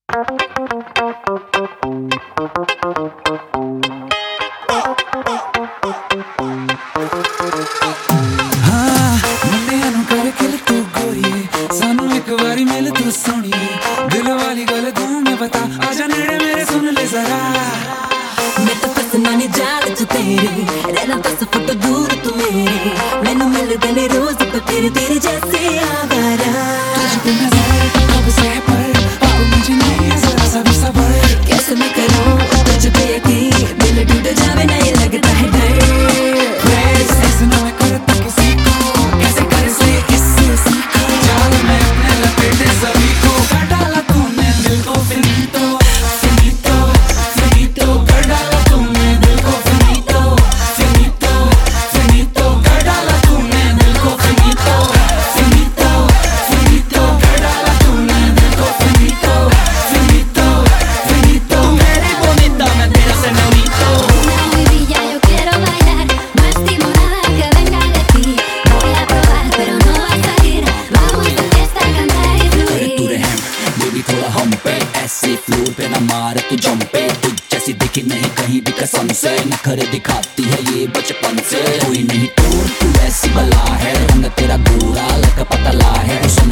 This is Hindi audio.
मिल तू सोनी दिल वाली गल तू मैं बता आजा नेड़े मेरे सुन ले जरा। मैं तो फसना नहीं जाल च तेरे रहना 10 फुट दूर तू मेरे मैनू मिल गले रोज पत्थर तेरे जैसे आवारा। तुझको नजर कब से पर अब मुझे नहीं है जरा सा भी सबर। कैसे मैं करूं तुझ पे यकीन दिल टूट जावे ना ये लगता है डर। ऐसे ना मैं करता किसी को कैसे कर से इससे सीखा जाल मैं अपने लपेटे सभी को कर डाला तूने दिल को फिनिटो फिनिटो फिनिटो कर डाला तूने दिल को फिनिटो फिनिटो फिनिटो कर डाला तूने दिल को फिनिटो फिनिटो फिनिटो कर डाला तूने दिल को फिनिटो फिनिटो फिनिटो मेरी bonita मैं तेरा señorito। ऐसे फ्लोर पे ना मार तू जंपे तुझ जैसी दिखी नहीं कहीं भी कसम से नखरे दिखाती है ये बचपन से कोई नहीं तोड़ तू ऐसी बला है रंग तेरा गोरा लग पतला है।